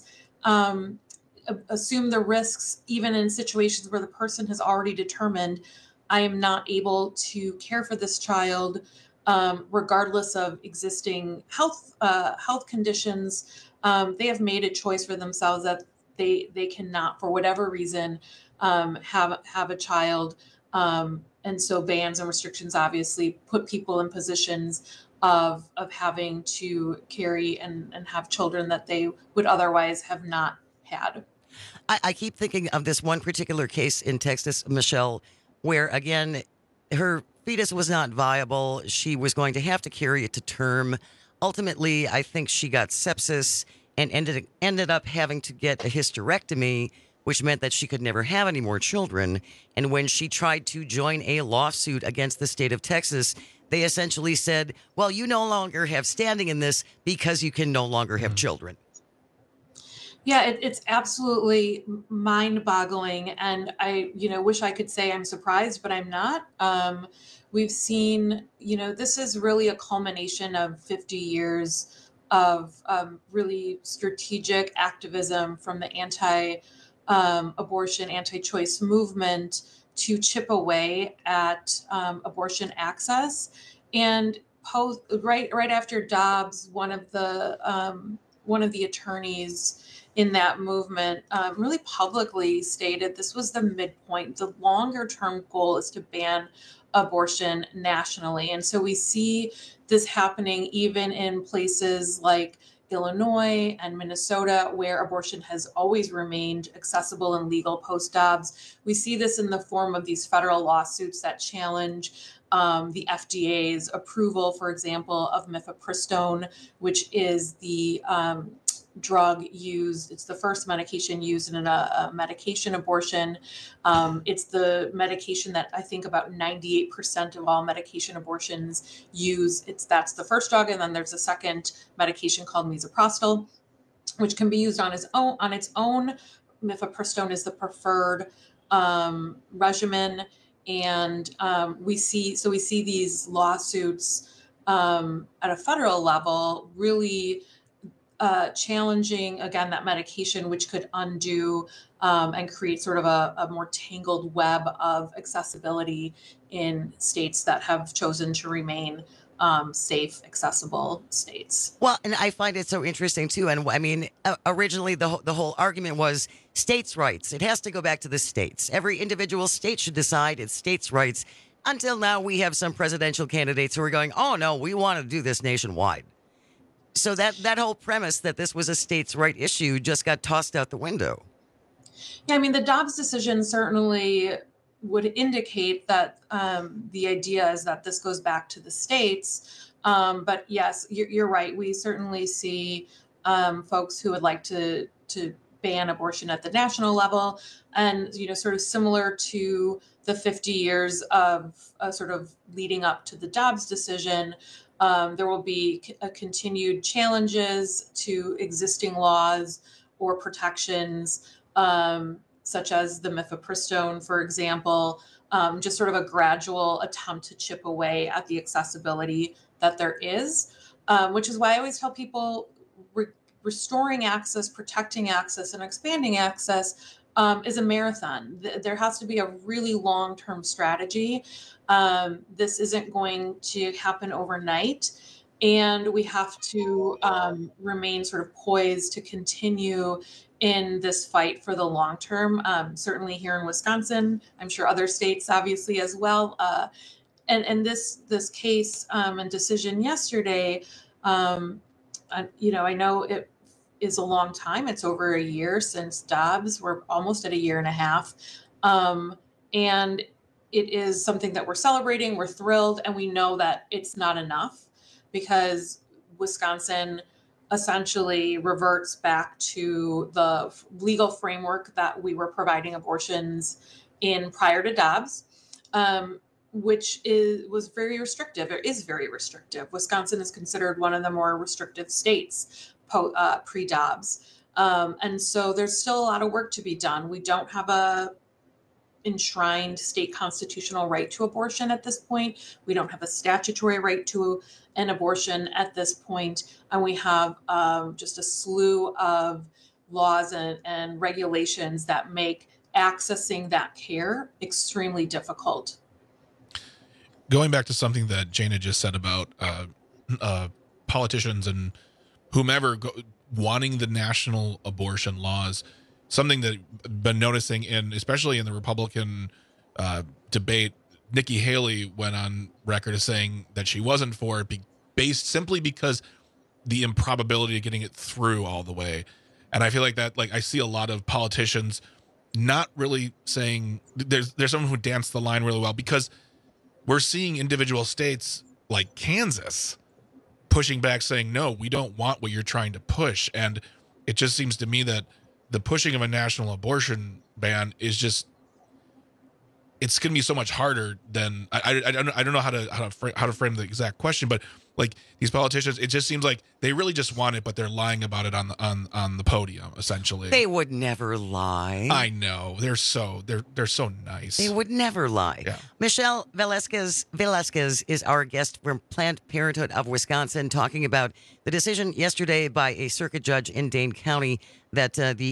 assume the risks, even in situations where the person has already determined, I am not able to care for this child, regardless of existing health conditions. They have made a choice for themselves that they cannot, for whatever reason, have a child. And so bans and restrictions obviously put people in positions of having to carry and have children that they would otherwise have not had.
I keep thinking of this one particular case in Texas, Michelle, where, again, her fetus was not viable. She was going to have to carry it to term. Ultimately, I think she got sepsis and ended up having to get a hysterectomy, which meant that she could never have any more children. And when she tried to join a lawsuit against the state of Texas, they essentially said, well, you no longer have standing in this because you can no longer have children.
Yeah, it's absolutely mind-boggling. And I, wish I could say I'm surprised, but I'm not. We've seen, this is really a culmination of 50 years of really strategic activism from the anti-abortion, anti-choice movement to chip away at abortion access. And right after Dobbs, one of the attorneys in that movement really publicly stated this was the midpoint. The longer term goal is to ban abortion nationally. And so we see this happening even in places like Illinois and Minnesota, where abortion has always remained accessible and legal post-Dobbs. We see this in the form of these federal lawsuits that challenge the FDA's approval, for example, of mifepristone, which is the drug used. It's the first medication used in a medication abortion. It's the medication that I think about 98% of all medication abortions use. That's the first drug, and then there's a second medication called misoprostol, which can be used on its own. Mifepristone is the preferred regimen, and we see these lawsuits at a federal level really challenging, again, that medication, which could undo and create sort of a more tangled web of accessibility in states that have chosen to remain safe, accessible states.
Well, and I find it so interesting, too. And I mean, originally, the whole argument was states' rights. It has to go back to the states. Every individual state should decide its states' rights. Until now, we have some presidential candidates who are going, oh, no, we want to do this nationwide. So that whole premise that this was a states' right issue just got tossed out the window.
Yeah, I mean, the Dobbs decision certainly would indicate that the idea is that this goes back to the states. But yes, you're right. We certainly see folks who would like to ban abortion at the national level. And, sort of similar to the 50 years of sort of leading up to the Dobbs decision, there will be continued challenges to existing laws or protections, such as the mifepristone, for example, just sort of a gradual attempt to chip away at the accessibility that there is, which is why I always tell people restoring access, protecting access, and expanding access is a marathon. There has to be a really long-term strategy. This isn't going to happen overnight, and we have to remain sort of poised to continue in this fight for the long term. Certainly here in Wisconsin, I'm sure other states obviously as well. And this case and decision yesterday, I know it is a long time. It's over a year since Dobbs. We're almost at a year and a half. And it is something that we're celebrating. We're thrilled. And we know that it's not enough because Wisconsin essentially reverts back to the legal framework that we were providing abortions in prior to Dobbs, which was very restrictive. It is very restrictive. Wisconsin is considered one of the more restrictive states pre-Dobbs. And so there's still a lot of work to be done. We don't have a enshrined state constitutional right to abortion at this point. We don't have a statutory right to an abortion at this point. And we have just a slew of laws and regulations that make accessing that care extremely difficult.
Going back to something that Jana just said about politicians and whomever wanting the national abortion laws, something that I've been noticing especially in the Republican debate, Nikki Haley went on record as saying that she wasn't for it based simply because the improbability of getting it through all the way. And I feel like that, I see a lot of politicians not really saying there's someone who danced the line really well, because we're seeing individual states like Kansas pushing back saying, no, we don't want what you're trying to push. And it just seems to me that the pushing of a national abortion ban is just, it's going to be so much harder than I don't know how to frame the exact question, but these politicians, it just seems like they really just want it, but they're lying about it on the podium. Essentially,
they would never lie.
I know they're so nice.
They would never lie.
Yeah.
Michelle Velasquez is our guest from Planned Parenthood of Wisconsin, talking about the decision yesterday by a circuit judge in Dane County that the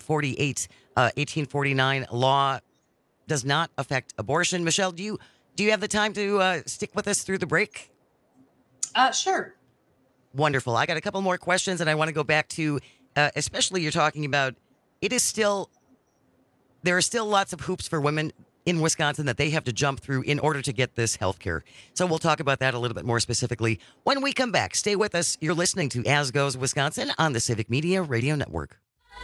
1849 law does not affect abortion. Michelle, do you have the time to stick with us through the break?
Sure.
Wonderful. I got a couple more questions, and I want to go back to, especially you're talking about, there are still lots of hoops for women in Wisconsin that they have to jump through in order to get this health care. So we'll talk about that a little bit more specifically when we come back. Stay with us. You're listening to As Goes Wisconsin on the Civic Media Radio Network.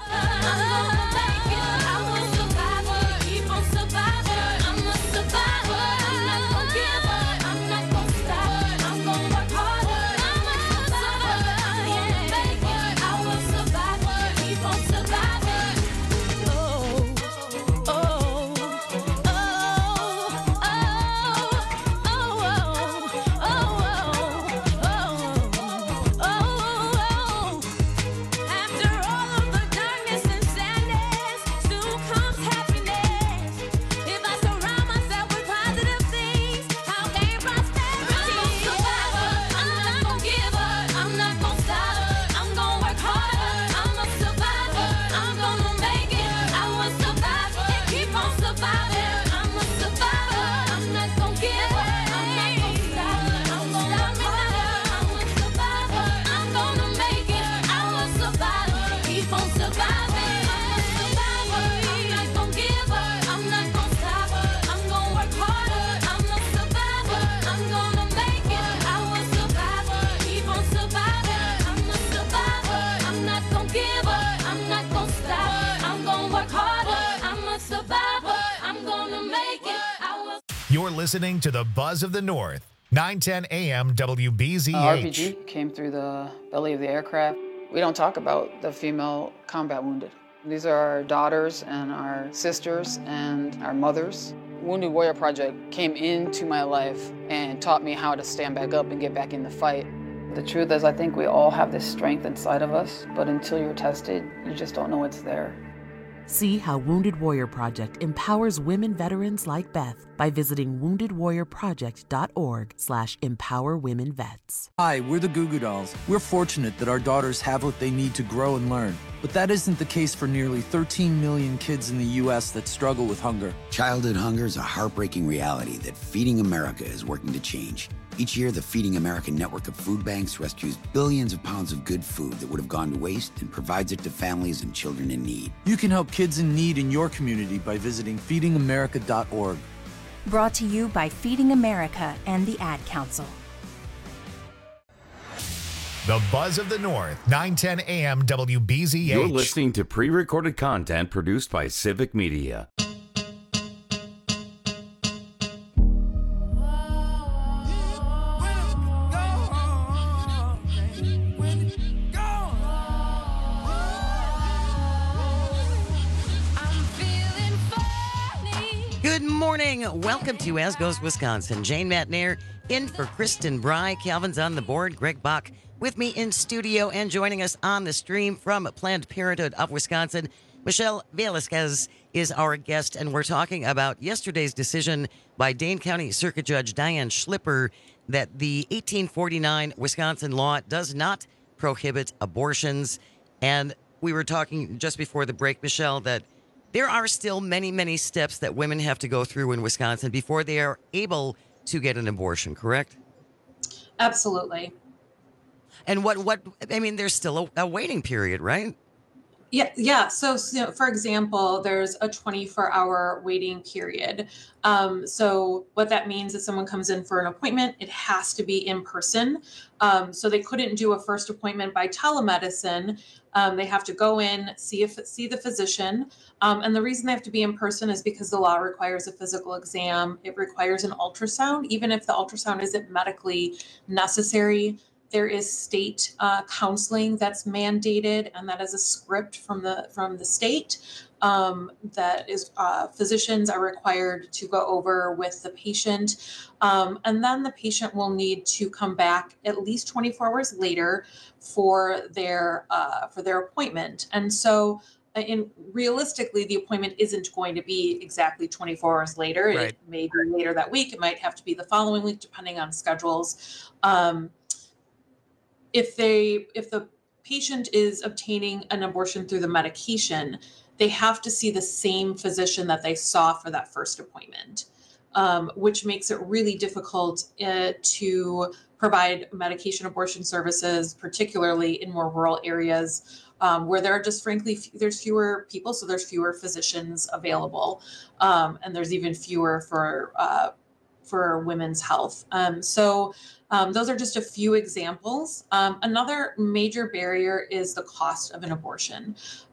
You're listening to the Buzz of the North, 910 AM WBZH.
RPG came through the belly of the aircraft. We don't talk about the female combat wounded. These are our daughters and our sisters and our mothers. Wounded Warrior Project came into my life and taught me how to stand back up and get back in the fight. The truth is, I think we all have this strength inside of us, but until you're tested, you just don't know it's there.
See how Wounded Warrior Project empowers women veterans like Beth by visiting woundedwarriorproject.org/empowerwomenvets.
Hi, we're the Goo Goo Dolls. We're fortunate that our daughters have what they need to grow and learn. But that isn't the case for nearly 13 million kids in the U.S. that struggle with hunger.
Childhood hunger is a heartbreaking reality that Feeding America is working to change. Each year, the Feeding America network of food banks rescues billions of pounds of good food that would have gone to waste and provides it to families and children in need.
You can help kids in need in your community by visiting feedingamerica.org.
Brought to you by Feeding America and the Ad Council.
The Buzz of the North, 910 AM WBZH.
You're listening to pre-recorded content produced by Civic Media.
Good morning. Welcome to As Goes Wisconsin. Jane Matnair in for Kristen Bry. Calvin's on the board. Greg Bach with me in studio, and joining us on the stream from Planned Parenthood of Wisconsin, Michelle Velasquez is our guest, and we're talking about yesterday's decision by Dane County Circuit Judge Diane Schlipper that the 1849 Wisconsin law does not prohibit abortions. And we were talking just before the break, Michelle, that there are still many, many steps that women have to go through in Wisconsin before they are able to get an abortion, correct?
Absolutely.
And there's still a waiting period, right?
Yeah. So, for example, there's a 24-hour waiting period. So what that means is someone comes in for an appointment, it has to be in person. So they couldn't do a first appointment by telemedicine. They have to go in, see the physician. And the reason they have to be in person is because the law requires a physical exam. It requires an ultrasound, even if the ultrasound isn't medically necessary. There is state counseling that's mandated, and that is a script from the state that is physicians are required to go over with the patient, and then the patient will need to come back at least 24 hours later for their appointment. And so, realistically, the appointment isn't going to be exactly 24 hours later. Right. It may be later that week. It might have to be the following week, depending on schedules. If the patient is obtaining an abortion through the medication, they have to see the same physician that they saw for that first appointment, which makes it really difficult to provide medication abortion services, particularly in more rural areas where there are just frankly, there's fewer people, so there's fewer physicians available, and there's even fewer for women's health. Those are just a few examples. Another major barrier is the cost of an abortion.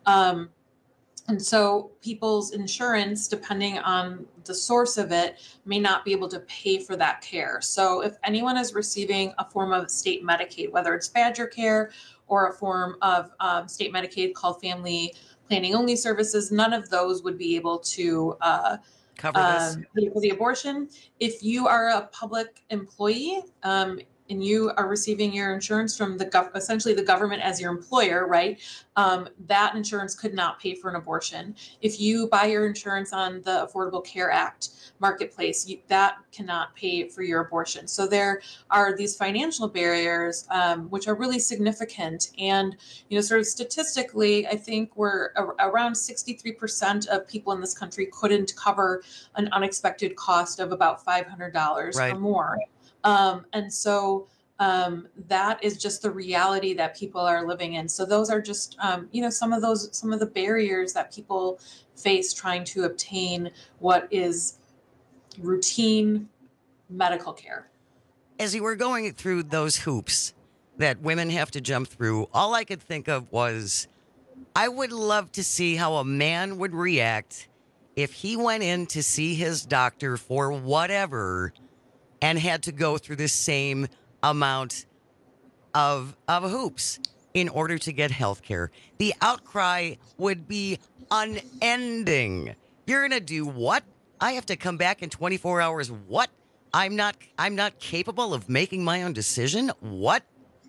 And so people's insurance, depending on the source of it, may not be able to pay for that care. So if anyone is receiving a form of state Medicaid, whether it's Badger Care or a form of state Medicaid called Family Planning Only Services, none of those would be able to
cover this
for the abortion. If you are a public employee and you are receiving your insurance from essentially the government as your employer, right? That insurance could not pay for an abortion. If you buy your insurance on the Affordable Care Act marketplace, that cannot pay for your abortion. So there are these financial barriers, which are really significant. And, sort of statistically, I think we're around 63% of people in this country couldn't cover an unexpected cost of about $500
right.
or more. And so that is just the reality that people are living in. So those are just, some of the barriers that people face trying to obtain what is routine medical care.
As you were going through those hoops that women have to jump through, all I could think of was, I would love to see how a man would react if he went in to see his doctor for whatever and had to go through the same amount of hoops. in order to get health care. The outcry would be unending. You're going to do what? I have to come back in 24 hours. What? I'm not capable of making my own decision. What?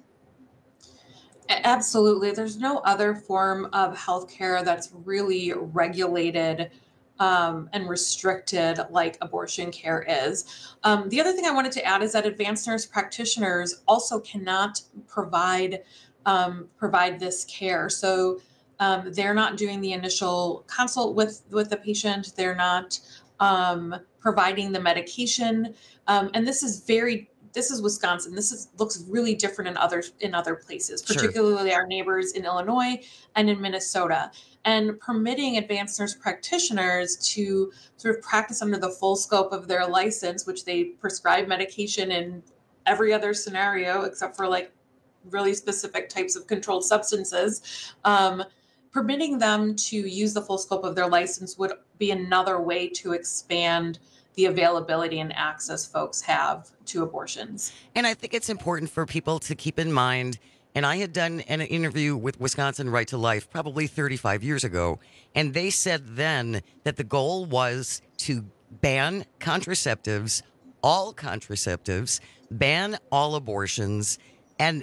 Absolutely. There's no other form of healthcare that's really regulated and restricted like abortion care is. The other thing I wanted to add is that advanced nurse practitioners also cannot provide this care. So they're not doing the initial consult with the patient. They're not providing the medication. And this is Wisconsin. Looks really different in other places, particularly our neighbors in Illinois and in Minnesota. And permitting advanced nurse practitioners to sort of practice under the full scope of their license, which they prescribe medication in every other scenario except for like really specific types of controlled substances. Permitting them to use the full scope of their license would be another way to expand the availability and access folks have to abortions.
And I think it's important for people to keep in mind, and I had done an interview with Wisconsin Right to Life probably 35 years ago, and they said then that the goal was to ban contraceptives, all contraceptives, ban all abortions, and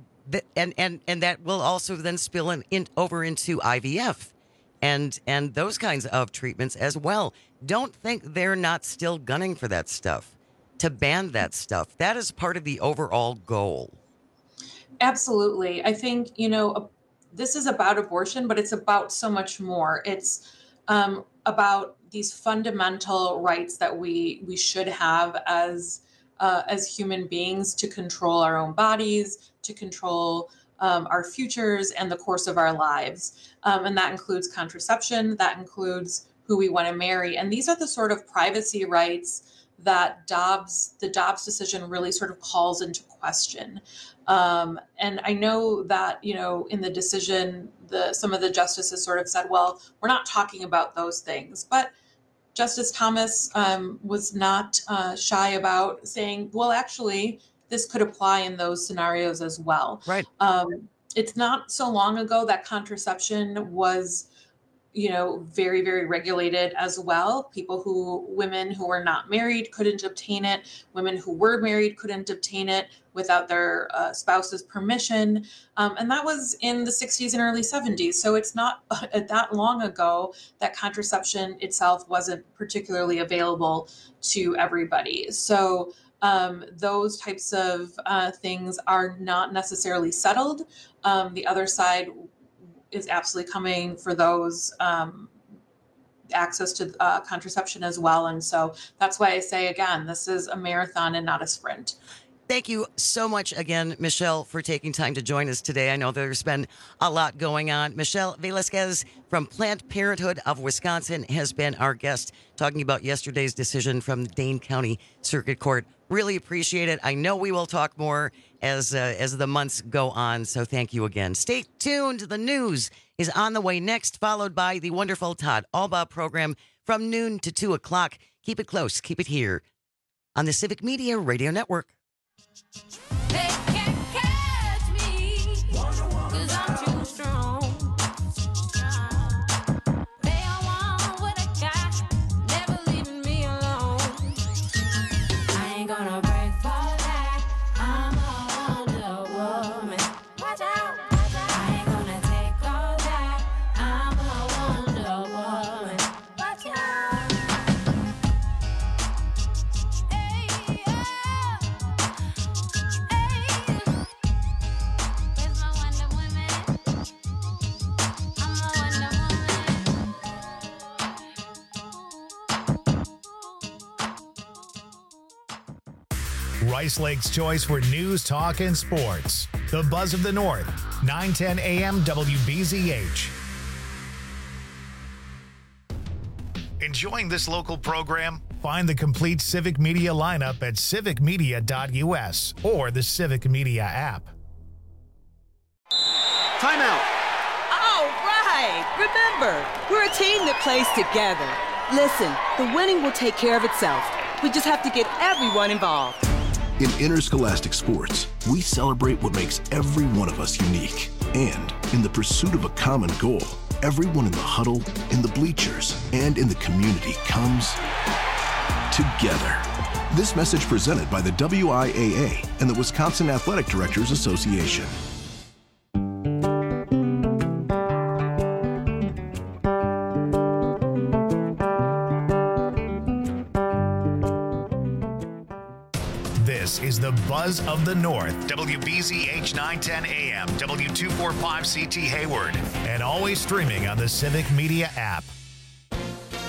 that will also then spill over into IVF and those kinds of treatments as well. Don't think they're not still gunning for that stuff, to ban that stuff. That is part of the overall goal.
Absolutely. I think, this is about abortion, but it's about so much more. It's about these fundamental rights that we should have as human beings to control our own bodies, to control our futures and the course of our lives. And that includes contraception, that includes who we want to marry. And these are the sort of privacy rights that the Dobbs decision really sort of calls into question. And I know that, in the decision, some of the justices sort of said, well, we're not talking about those things. But Justice Thomas was not shy about saying, well, actually, this could apply in those scenarios as well.
Right.
It's not so long ago that contraception was, very, very regulated as well. Women who were not married couldn't obtain it. Women who were married couldn't obtain it without their spouse's permission. And that was in the 60s and early 70s. So it's not that long ago that contraception itself wasn't particularly available to everybody. So those types of things are not necessarily settled. The other side is absolutely coming for those access to contraception as well. And so that's why I say, again, this is a marathon and not a sprint.
Thank you so much again, Michelle, for taking time to join us today. I know there's been a lot going on. Michelle Velasquez from Planned Parenthood of Wisconsin has been our guest, talking about yesterday's decision from the Dane County Circuit Court. Really appreciate it. I know we will talk more as the months go on, so thank you again. Stay tuned. The news is on the way next, followed by the wonderful Todd Albaugh program from noon to 2 o'clock. Keep it close. Keep it here on the Civic Media Radio Network.
They can't catch me, 'cause I'm too strong. They all want what I got, never leaving me alone. I ain't gonna break for that, I'm a Wonder Woman. Watch out, I ain't gonna take all that, I'm a Wonder Woman. Watch out.
Rice Lake's choice for news, talk, and sports. The Buzz of the North, 910 AM WBZH. Enjoying this local program? Find the complete Civic Media lineup at civicmedia.us or the Civic Media app.
Timeout.
All right. Remember, we're a team that plays together. Listen, the winning will take care of itself. We just have to get everyone involved.
In Interscholastic Sports, we celebrate what makes every one of us unique. And in the pursuit of a common goal, everyone in the huddle, in the bleachers, and in the community comes together. This message presented by the WIAA and the Wisconsin Athletic Directors Association.
This is the Buzz of the North, WBZH 910 AM, W245CT Hayward, and always streaming on the Civic Media app.